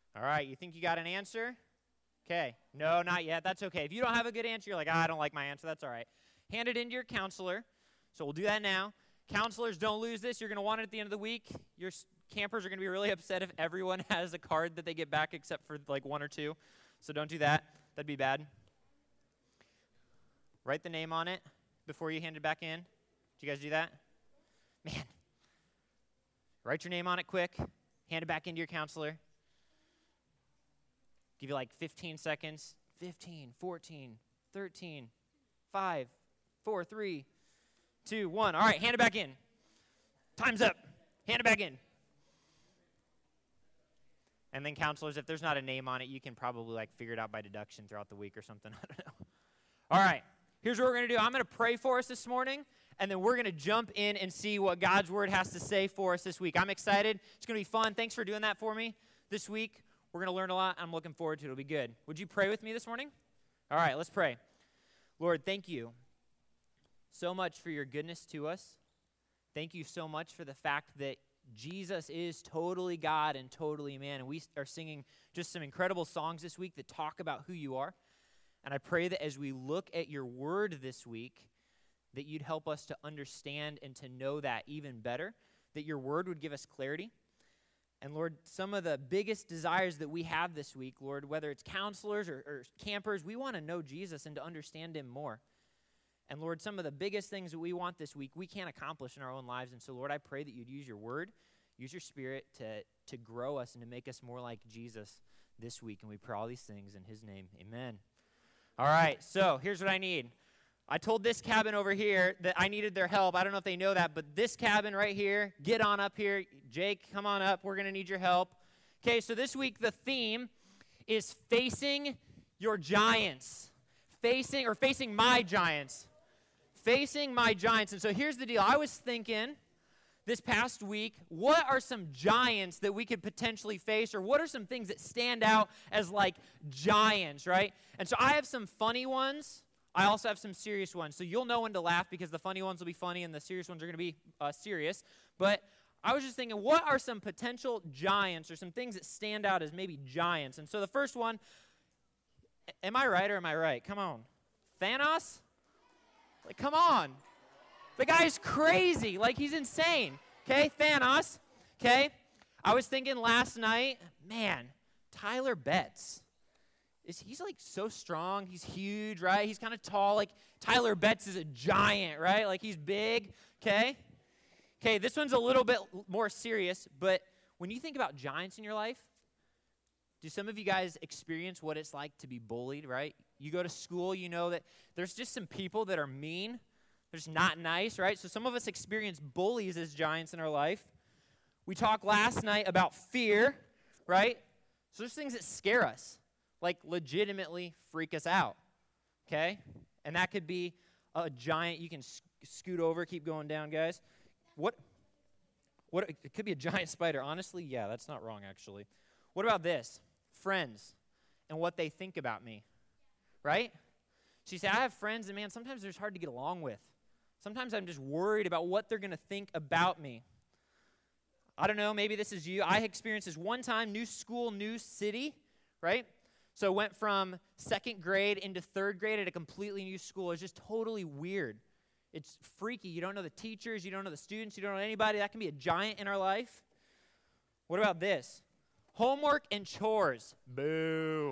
All right, you think you got an answer? Okay. No, not yet. That's okay. If you don't have a good answer, you're like, I don't like my answer. That's all right. Hand it in to your counselor. So we'll do that now. Counselors, don't lose this. You're going to want it at the end of the week. Your campers are going to be really upset if everyone has a card that they get back except for like one or two. So don't do that. That'd be bad. Write the name on it before you hand it back in. Do you guys do that? Man. Write your name on it quick. Hand it back into your counselor. Give you like 15 seconds. 15, 14, 13, 5, 4, 3, 2, 1. All right, hand it back in. Time's up. Hand it back in. And then counselors, if there's not a name on it, you can probably like figure it out by deduction throughout the week or something. I don't know. All right, here's what we're going to do. I'm going to pray for us this morning, and then we're going to jump in and see what God's word has to say for us this week. I'm excited. It's going to be fun. Thanks for doing that for me this week. We're going to learn a lot. I'm looking forward to it. It'll be good. Would you pray with me this morning? All right, let's pray. Lord, thank you so much for your goodness to us. Thank you so much for the fact that Jesus is totally God and totally man. And we are singing just some incredible songs this week that talk about who you are. And I pray that as we look at your word this week, that you'd help us to understand and to know that even better, that your word would give us clarity. And Lord, some of the biggest desires that we have this week, Lord, whether it's counselors or campers, we want to know Jesus and to understand him more. And Lord, some of the biggest things that we want this week, we can't accomplish in our own lives. And so, Lord, I pray that you'd use your word, use your spirit to grow us and to make us more like Jesus this week. And we pray all these things in his name. Amen. All right, so here's what I need. I told this cabin over here that I needed their help. I don't know if they know that, but this cabin right here, get on up here. Jake, come on up. We're going to need your help. Okay, so this week the theme is facing your giants. Facing my giants. Facing my giants. And so here's the deal. I was thinking this past week, what are some giants that we could potentially face, or what are some things that stand out as like giants, right? And so I have some funny ones. I also have some serious ones. So you'll know when to laugh because the funny ones will be funny and the serious ones are going to be serious. But I was just thinking, what are some potential giants or some things that stand out as maybe giants? And so the first one, am I right or am I right? Come on. Thanos? Like, come on. The guy's crazy. Like, he's insane. Okay, Thanos. Okay. I was thinking last night, man, Tyler Betts. He's like so strong. He's huge, right? He's kind of tall. Like Tyler Betts is a giant, right? Like he's big, okay? Okay, this one's a little bit more serious, but when you think about giants in your life, do some of you guys experience what it's like to be bullied, right? You go to school, you know that there's just some people that are mean. They're just not nice, right? So some of us experience bullies as giants in our life. We talked last night about fear, right? So there's things that scare us. Like legitimately freak us out, okay? And that could be a giant. You can scoot over, keep going down, guys. What? It could be a giant spider. Honestly, yeah, that's not wrong, actually. What about this? Friends and what they think about me, right? So you say, I have friends, and man, sometimes they're just hard to get along with. Sometimes I'm just worried about what they're going to think about me. I don't know, maybe this is you. I experienced this one time, new school, new city, right? So went from second grade into third grade at a completely new school. It's just totally weird. It's freaky. You don't know the teachers. You don't know the students. You don't know anybody. That can be a giant in our life. What about this? Homework and chores. Boo.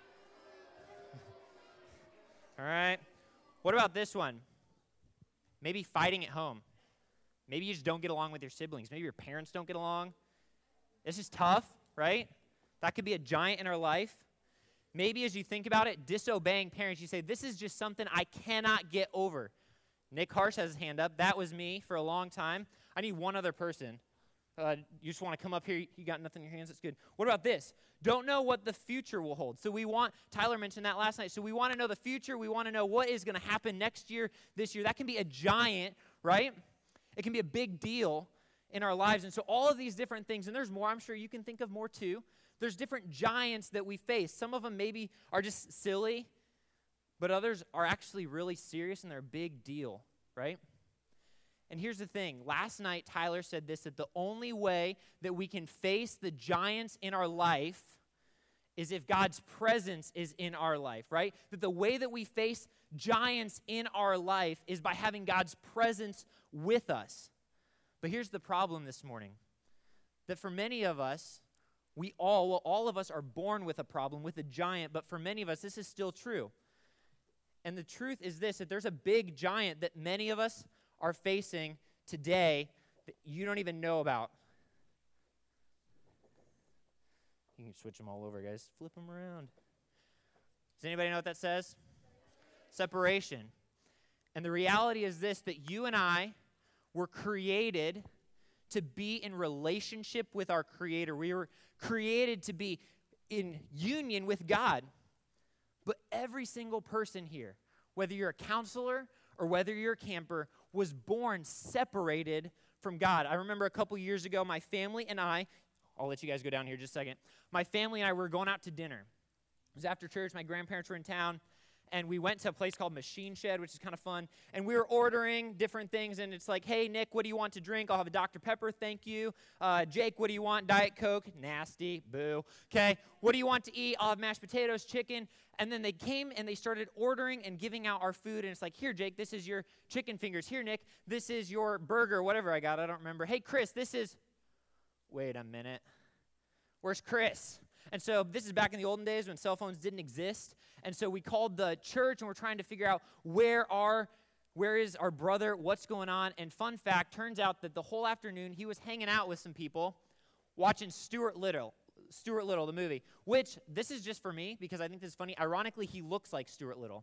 All right. What about this one? Maybe fighting at home. Maybe you just don't get along with your siblings. Maybe your parents don't get along. This is tough, right? That could be a giant in our life. Maybe as you think about it, disobeying parents, you say, this is just something I cannot get over. Nick Harsh has his hand up. That was me for a long time. I need one other person. You just want to come up here. You got nothing in your hands. That's good. What about this? Don't know what the future will hold. So Tyler mentioned that last night. So we want to know the future. We want to know what is going to happen next year, this year. That can be a giant, right? It can be a big deal in our lives. And so all of these different things, and there's more. I'm sure you can think of more too. There's different giants that we face. Some of them maybe are just silly, but others are actually really serious and they're a big deal, right? And here's the thing. Last night, Tyler said this, that the only way that we can face the giants in our life is if God's presence is in our life, right? That the way that we face giants in our life is by having God's presence with us. But here's the problem this morning, that for many of us, all of us are born with a problem, with a giant, but for many of us, this is still true. And the truth is this, that there's a big giant that many of us are facing today that you don't even know about. You can switch them all over, guys. Flip them around. Does anybody know what that says? Separation. And the reality is this, that you and I were created to be in relationship with our Creator. We were created to be in union with God. But every single person here, whether you're a counselor or whether you're a camper, was born separated from God. I remember a couple years ago, my family and I'll let you guys go down here just a second. My family and I were going out to dinner. It was after church. My grandparents were in town, and we went to a place called Machine Shed, which is kind of fun. And we were ordering different things, and it's like, hey, Nick, what do you want to drink? I'll have a Dr. Pepper, thank you. Jake, what do you want? Diet Coke? Nasty, boo. Okay, what do you want to eat? I'll have mashed potatoes, chicken. And then they came, and they started ordering and giving out our food, and it's like, here, Jake, this is your chicken fingers. Here, Nick, this is your burger, whatever I got. I don't remember. Hey, Chris, this is... Wait a minute. Where's Chris? And so this is back in the olden days when cell phones didn't exist. And so we called the church and we're trying to figure out where is our brother, what's going on. And fun fact, turns out that the whole afternoon he was hanging out with some people watching Stuart Little, the movie, which this is just for me because I think this is funny. Ironically, he looks like Stuart Little.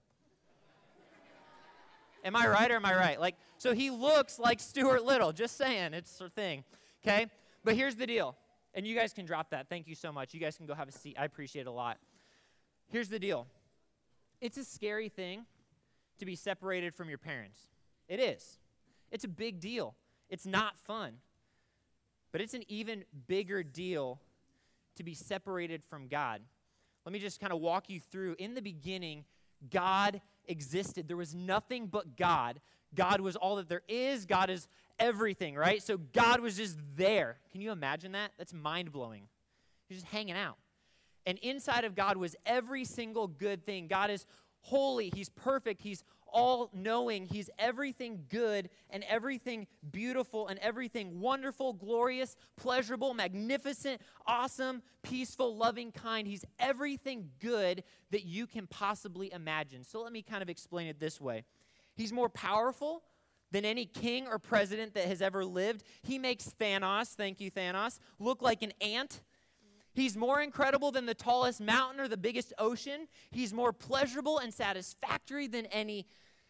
Am I right or am I right? Like, so he looks like Stuart Little, just saying, it's a thing, okay? But here's the deal, and you guys can drop that. Thank you so much. You guys can go have a seat. I appreciate it a lot. Here's the deal. It's a scary thing to be separated from your parents. It is. It's a big deal. It's not fun. But it's an even bigger deal to be separated from God. Let me just kind of walk you through. In the beginning, God existed. There was nothing but God. God was all that there is. God is everything, right? So God was just there. Can you imagine that? That's mind-blowing. He's just hanging out. And inside of God was every single good thing. God is holy. He's perfect. He's all-knowing. He's everything good and everything beautiful and everything wonderful, glorious, pleasurable, magnificent, awesome, peaceful, loving, kind. He's everything good that you can possibly imagine. So let me kind of explain it this way. He's more powerful than any king or president that has ever lived. He makes Thanos, thank you, Thanos, look like an ant. He's more incredible than the tallest mountain or the biggest ocean. He's more pleasurable and satisfactory than any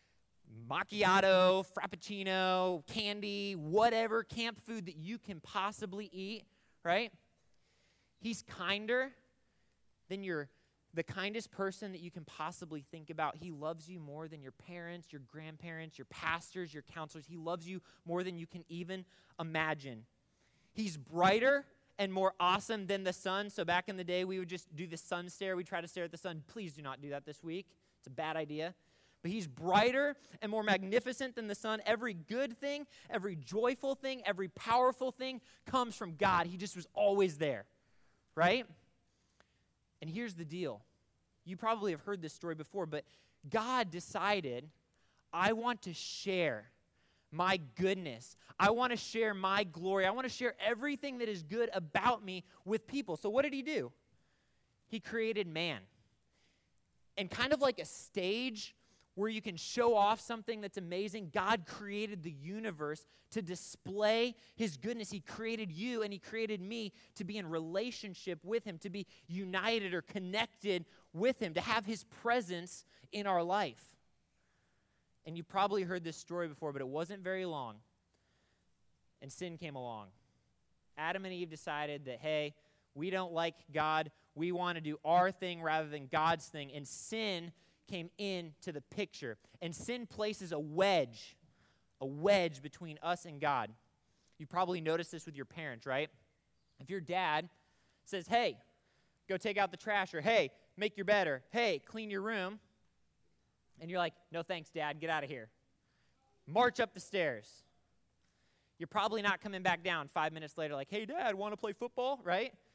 macchiato, frappuccino, candy, whatever camp food that you can possibly eat, right? He's kinder than the kindest person that you can possibly think about. He loves you more than your parents, your grandparents, your pastors, your counselors. He loves you more than you can even imagine. He's brighter and more awesome than the sun. So back in the day, we would just do the sun stare. We try to stare at the sun. Please do not do that this week. It's a bad idea. But he's brighter and more magnificent than the sun. Every good thing, every joyful thing, every powerful thing comes from God. He just was always there, right? And here's the deal. You probably have heard this story before, but God decided, I want to share my goodness. I want to share my glory. I want to share everything that is good about me with people. So what did he do? He created man. And kind of like a stage where you can show off something that's amazing, God created the universe to display his goodness. He created you and he created me to be in relationship with him, to be united or connected with him, to have his presence in our life. And you probably heard this story before, but it wasn't very long. And sin came along. Adam and Eve decided that, hey, we don't like God. We want to do our thing rather than God's thing. And sin came into the picture. And sin places a wedge between us and God. You probably noticed this with your parents, right? If your dad says, hey, go take out the trash, or hey, make your bed, or hey, clean your room, and you're like, no thanks, Dad, get out of here. March up the stairs. You're probably not coming back down 5 minutes later like, hey, Dad, want to play football, right?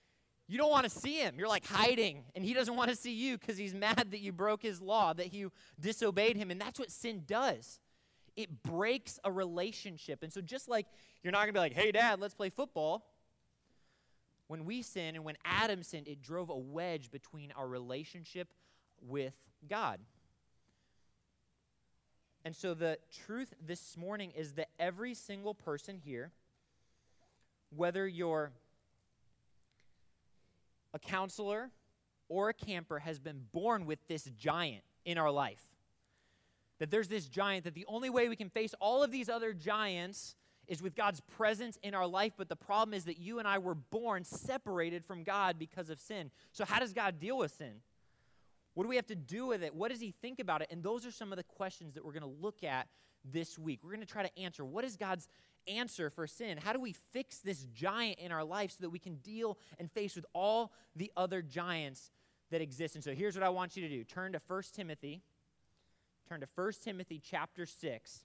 You don't want to see him. You're like hiding, and he doesn't want to see you because he's mad that you broke his law, that you disobeyed him, and that's what sin does. It breaks a relationship. And so just like you're not going to be like, hey, Dad, let's play football. When we sin and when Adam sinned, it drove a wedge between our relationship with God. And so the truth this morning is that every single person here, whether you're a counselor or a camper, has been born with this giant in our life. That there's this giant, that the only way we can face all of these other giants is with God's presence in our life, but the problem is that you and I were born separated from God because of sin. So how does God deal with sin? What do we have to do with it? What does he think about it? And those are some of the questions that we're going to look at this week. We're going to try to answer, what is God's answer for sin? How do we fix this giant in our life so that we can deal and face with all the other giants that exist? And so here's what I want you to do. Turn to 1 Timothy. Turn to 1 Timothy chapter 6.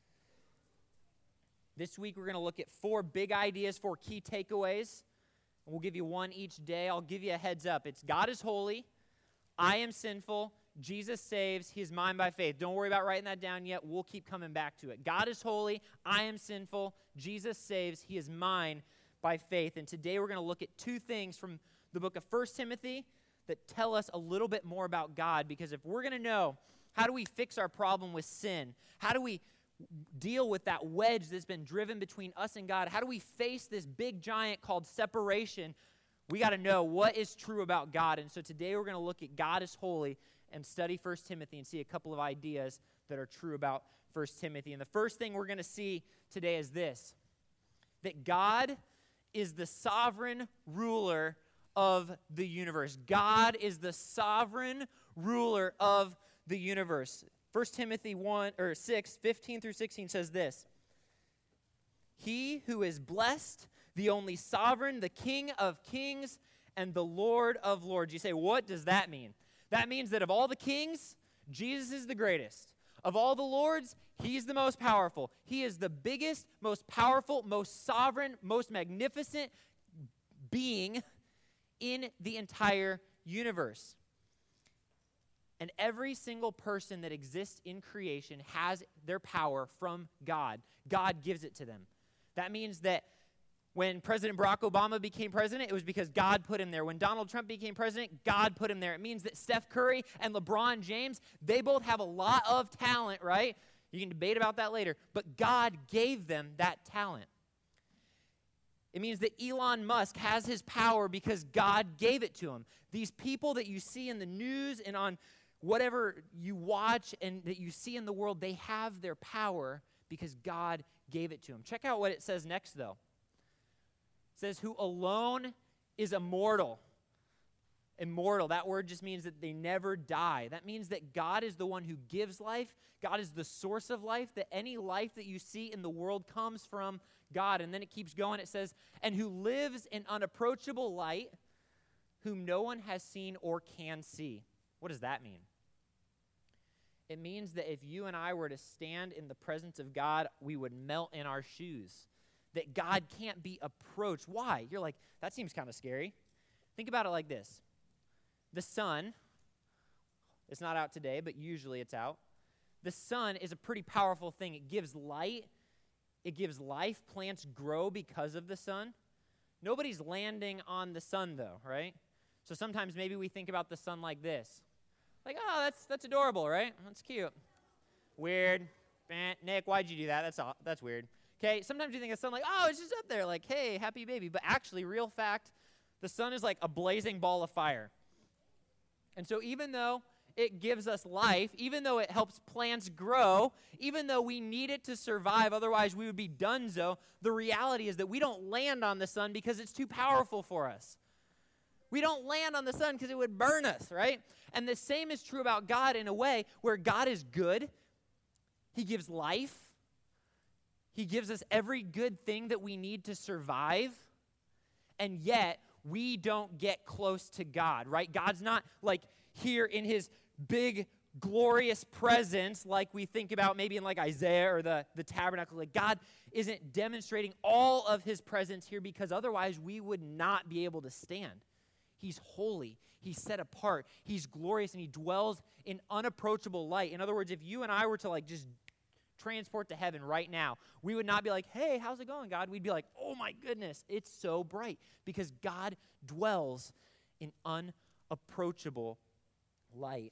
This week we're going to look at 4 big ideas, 4 key takeaways. And we'll give you one each day. I'll give you a heads up. It's God is holy, I am sinful, Jesus saves, he is mine by faith. Don't worry about writing that down yet. We'll keep coming back to it. God is holy, I am sinful, Jesus saves, he is mine by faith. And today we're going to look at 2 things from the book of 1 Timothy that tell us a little bit more about God, because if we're going to know how do we fix our problem with sin, how do we deal with that wedge that's been driven between us and God, how do we face this big giant called separation, we got to know what is true about God. And so today we're going to look at God is holy and study 1 Timothy and see a couple of ideas that are true about 1 Timothy. And the first thing we're going to see today is this, that God is the sovereign ruler of the universe. God is the sovereign ruler of the universe. 1 Timothy 6, 15 through 16 says this, he who is blessed, the only sovereign, the King of kings, and the Lord of lords. You say, what does that mean? That means that of all the kings, Jesus is the greatest. Of all the lords, he's the most powerful. He is the biggest, most powerful, most sovereign, most magnificent being in the entire universe. And every single person that exists in creation has their power from God. God gives it to them. That means that when President Barack Obama became president, it was because God put him there. When Donald Trump became president, God put him there. It means that Steph Curry and LeBron James, they both have a lot of talent, right? You can debate about that later. But God gave them that talent. It means that Elon Musk has his power because God gave it to him. These people that you see in the news and on whatever you watch and that you see in the world, they have their power because God gave it to them. Check out what it says next, though. It says, who alone is immortal. Immortal, that word just means that they never die. That means that God is the one who gives life. God is the source of life, that any life that you see in the world comes from God. And then it keeps going. It says, and who lives in unapproachable light, whom no one has seen or can see. What does that mean? It means that if you and I were to stand in the presence of God, we would melt in our shoes. That God can't be approached. Why? You're like, that seems kind of scary. Think about it like this. The sun, it's not out today, but usually it's out. The sun is a pretty powerful thing. It gives light. It gives life. Plants grow because of the sun. Nobody's landing on the sun, though, right? So sometimes maybe we think about the sun like this. Like, oh, that's adorable, right? That's cute. Weird. Nick, why'd you do that? That's weird. Okay, sometimes you think of the sun like, oh, it's just up there, like, hey, happy baby. But actually, real fact, the sun is like a blazing ball of fire. And so even though it gives us life, even though it helps plants grow, even though we need it to survive, otherwise we would be donezo, the reality is that we don't land on the sun because it's too powerful for us. We don't land on the sun because it would burn us, right? And the same is true about God in a way where God is good. He gives life. He gives us every good thing that we need to survive, and yet we don't get close to God, right? God's not like here in his big, glorious presence like we think about maybe in like Isaiah or the tabernacle. Like God isn't demonstrating all of his presence here because otherwise we would not be able to stand. He's holy. He's set apart. He's glorious, and he dwells in unapproachable light. In other words, if you and I were to like just transport to heaven right now, we would not be like, hey, how's it going, God? We'd be like, oh my goodness, it's so bright, because God dwells in unapproachable light.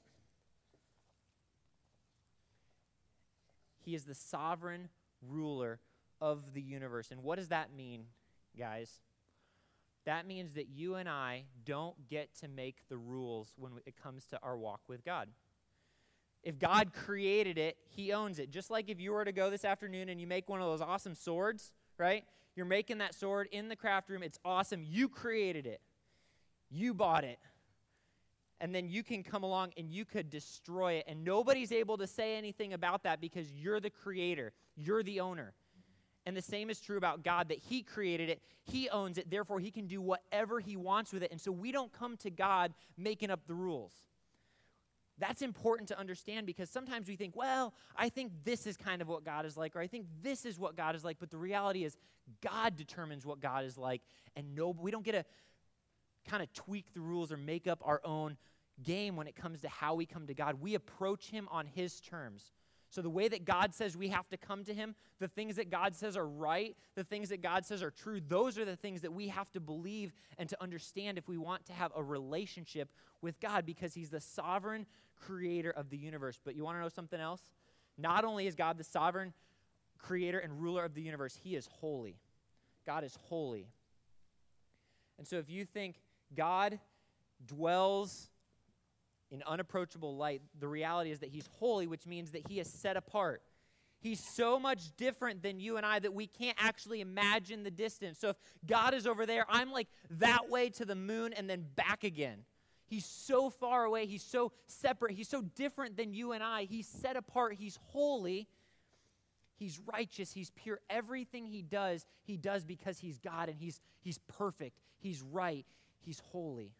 He is the sovereign ruler of the universe. And what does that mean, guys? That means that you and I don't get to make the rules when it comes to our walk with God. If God created it, he owns it. Just like if you were to go this afternoon and you make one of those awesome swords, right? You're making that sword in the craft room. It's awesome. You created it. You bought it. And then you can come along and you could destroy it. And nobody's able to say anything about that because you're the creator. You're the owner. And the same is true about God, that he created it, he owns it, therefore he can do whatever he wants with it. And so we don't come to God making up the rules. That's important to understand, because sometimes we think, well, I think this is kind of what God is like, or I think this is what God is like, but the reality is God determines what God is like, and we don't get to kind of tweak the rules or make up our own game when it comes to how we come to God. We approach him on his terms. So the way that God says we have to come to him, the things that God says are right, the things that God says are true, those are the things that we have to believe and to understand if we want to have a relationship with God, because he's the sovereign creator of the universe. But you want to know something else? Not only is God the sovereign creator and ruler of the universe, he is holy. God is holy. And so if you think God dwells in unapproachable light, the reality is that he's holy, which means that he is set apart. He's so much different than you and I that we can't actually imagine the distance. So if God is over there, I'm like that way to the moon and then back again. He's so far away. He's so separate. He's so different than you and I. He's set apart. He's holy. He's righteous. He's pure. Everything he does because he's God, and he's perfect. He's right. He's holy.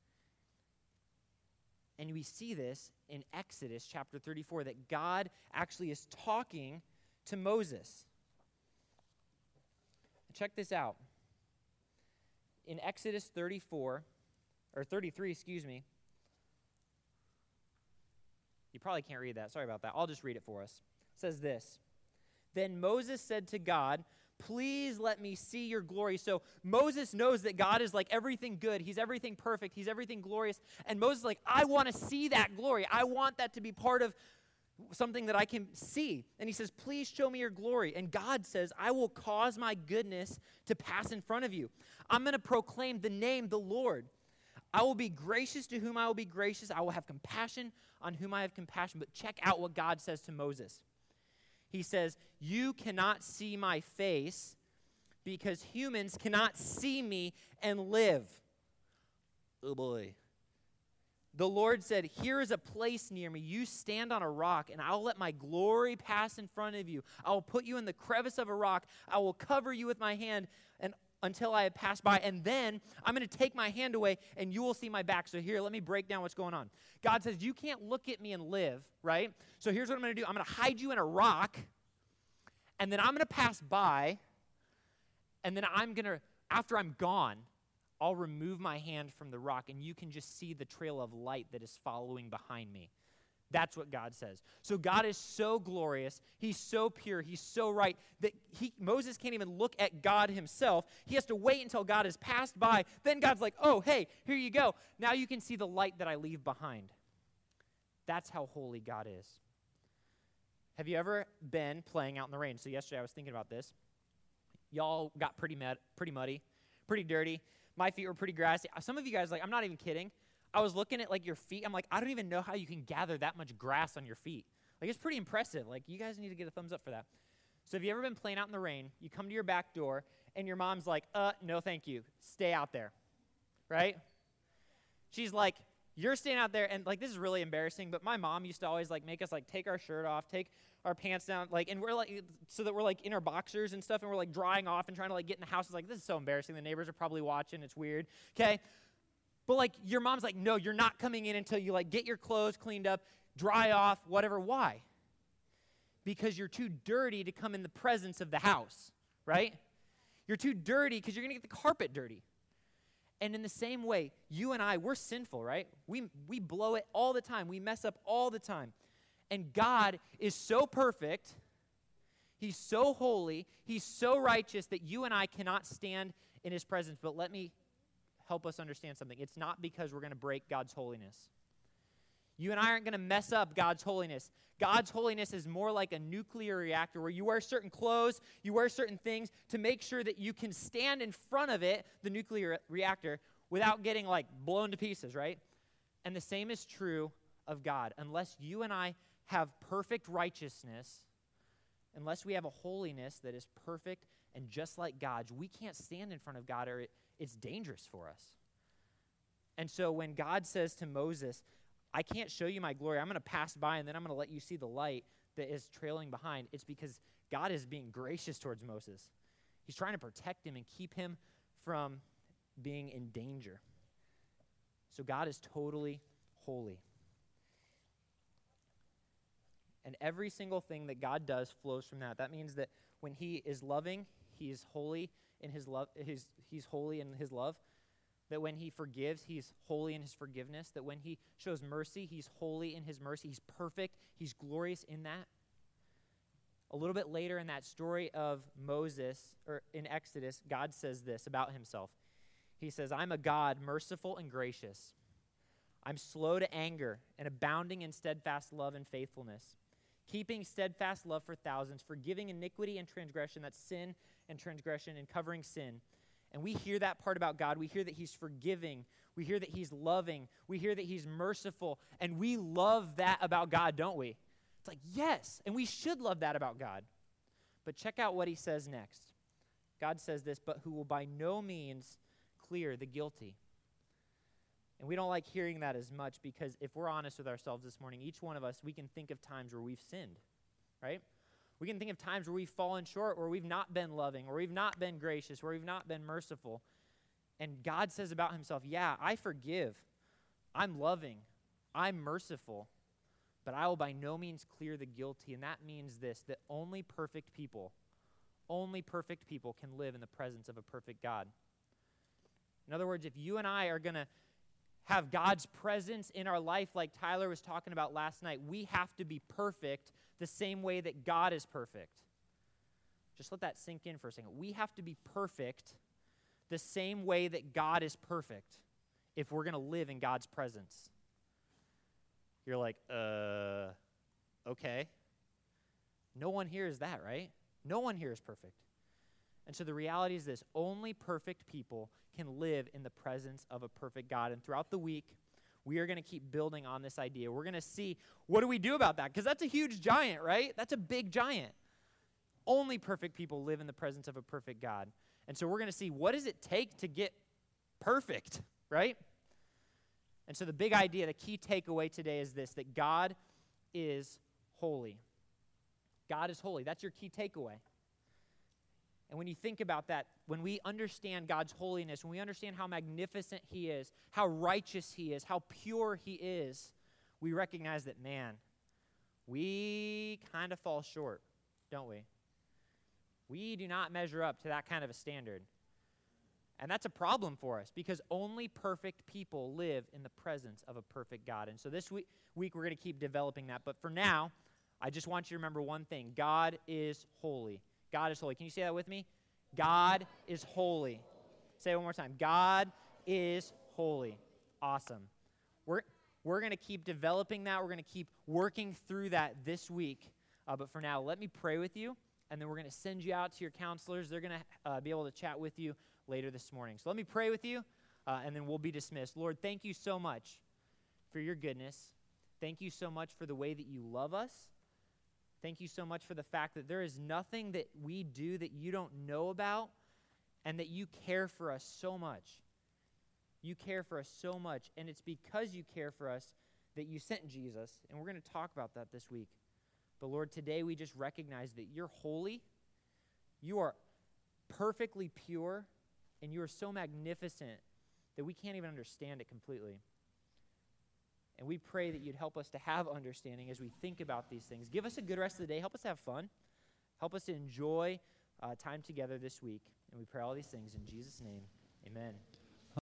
And we see this in Exodus chapter 34, that God actually is talking to Moses. Check this out. In Exodus 33, you probably can't read that. Sorry about that. I'll just read it for us. It says this: Then Moses said to God, please let me see your glory. So Moses knows that God is like everything good. He's everything perfect. He's everything glorious. And Moses is like, I want to see that glory. I want that to be part of something that I can see. And he says, please show me your glory. And God says, I will cause my goodness to pass in front of you. I'm going to proclaim the name, the Lord. I will be gracious to whom I will be gracious. I will have compassion on whom I have compassion. But check out what God says to Moses. He says, you cannot see my face because humans cannot see me and live. Oh boy. The Lord said, here is a place near me. You stand on a rock, and I will let my glory pass in front of you. I will put you in the crevice of a rock. I will cover you with my hand until I have passed by. And then I'm going to take my hand away, and you will see my back. So here, let me break down what's going on. God says, you can't look at me and live, right? So here's what I'm going to do. I'm going to hide you in a rock, and then I'm going to pass by, and then after I'm gone, I'll remove my hand from the rock, and you can just see the trail of light that is following behind me. That's what God says. So God is so glorious. He's so pure. He's so right that Moses can't even look at God himself. He has to wait until God has passed by. Then God's like, oh, hey, here you go. Now you can see the light that I leave behind. That's how holy God is. Have you ever been playing out in the rain? So yesterday I was thinking about this. Y'all got pretty muddy, pretty dirty. My feet were pretty grassy. Some of you guys, I'm not even kidding. I was looking at, your feet. I'm like, I don't even know how you can gather that much grass on your feet. It's pretty impressive. You guys need to get a thumbs up for that. So have you ever been playing out in the rain? You come to your back door, and your mom's like, no, thank you. Stay out there, right? She's like, you're staying out there, and, this is really embarrassing, but my mom used to always, make us, take our shirt off, take our pants down, and we're, so that we're, in our boxers and stuff, and we're, drying off and trying to, get in the house. It's this is so embarrassing. The neighbors are probably watching. It's weird, okay? But, your mom's like, no, you're not coming in until you, get your clothes cleaned up, dry off, whatever. Why? Because you're too dirty to come in the presence of the house, right? You're too dirty because you're going to get the carpet dirty. And in the same way, you and I, we're sinful, right? We blow it all the time. We mess up all the time. And God is so perfect, he's so holy, he's so righteous that you and I cannot stand in his presence. But let me help us understand something. It's not because we're going to break God's holiness. You and I aren't going to mess up God's holiness. God's holiness is more like a nuclear reactor where you wear certain clothes, you wear certain things to make sure that you can stand in front of it, the nuclear reactor, without getting like blown to pieces, right? And the same is true of God. Unless you and I have perfect righteousness, unless we have a holiness that is perfect and just like God's, we can't stand in front of God or it's dangerous for us. And so when God says to Moses, I can't show you my glory, I'm going to pass by and then I'm going to let you see the light that is trailing behind, it's because God is being gracious towards Moses. He's trying to protect him and keep him from being in danger. So God is totally holy. And every single thing that God does flows from that. That means that when he is loving, he is holy in his love. He's holy in his love. That when he forgives, he's holy in his forgiveness. That when he shows mercy, he's holy in his mercy. He's perfect. He's glorious in that. A little bit later in that story of Moses, or in Exodus, God says this about himself. He says, I'm a God merciful and gracious. I'm slow to anger and abounding in steadfast love and faithfulness, keeping steadfast love for thousands, forgiving iniquity and transgression, that's sin and transgression, and covering sin. And we hear that part about God. We hear that he's forgiving. We hear that he's loving. We hear that he's merciful. And we love that about God, don't we? It's like, yes, and we should love that about God. But check out what he says next. God says this, but who will by no means clear the guilty. And we don't like hearing that as much because if we're honest with ourselves this morning, each one of us, we can think of times where we've sinned, right? We can think of times where we've fallen short, where we've not been loving, where we've not been gracious, where we've not been merciful. And God says about himself, yeah, I forgive. I'm loving. I'm merciful. But I will by no means clear the guilty. And that means this, that only perfect people can live in the presence of a perfect God. In other words, if you and I are going to have God's presence in our life like Tyler was talking about last night, we have to be perfect the same way that God is perfect. Just let that sink in for a second. We have to be perfect the same way that God is perfect if we're going to live in God's presence. You're like, okay. No one here is that, right? No one here is perfect. And so the reality is this, only perfect people can live in the presence of a perfect God. And throughout the week, we are going to keep building on this idea. We're going to see, what do we do about that? Because that's a huge giant, right? That's a big giant. Only perfect people live in the presence of a perfect God. And so we're going to see, what does it take to get perfect, right? And so the big idea, the key takeaway today is this, that God is holy. God is holy. That's your key takeaway. And when you think about that, when we understand God's holiness, when we understand how magnificent he is, how righteous he is, how pure he is, we recognize that, man, we kind of fall short, don't we? We do not measure up to that kind of a standard. And that's a problem for us because only perfect people live in the presence of a perfect God. And so this week we're going to keep developing that. But for now, I just want you to remember one thing. God is holy. God is holy. Can you say that with me? God is holy. Say it one more time. God is holy. Awesome. We're going to keep developing that. We're going to keep working through that this week. But for now, let me pray with you, and then we're going to send you out to your counselors. They're going to be able to chat with you later this morning. So let me pray with you, and then we'll be dismissed. Lord, thank you so much for your goodness. Thank you so much for the way that you love us. Thank you so much for the fact that there is nothing that we do that you don't know about and that you care for us so much. You care for us so much, and it's because you care for us that you sent Jesus, and we're going to talk about that this week. But Lord, today we just recognize that you're holy, you are perfectly pure, and you are so magnificent that we can't even understand it completely. And we pray that you'd help us to have understanding as we think about these things. Give us a good rest of the day. Help us have fun. Help us to enjoy time together this week. And we pray all these things in Jesus' name. Amen.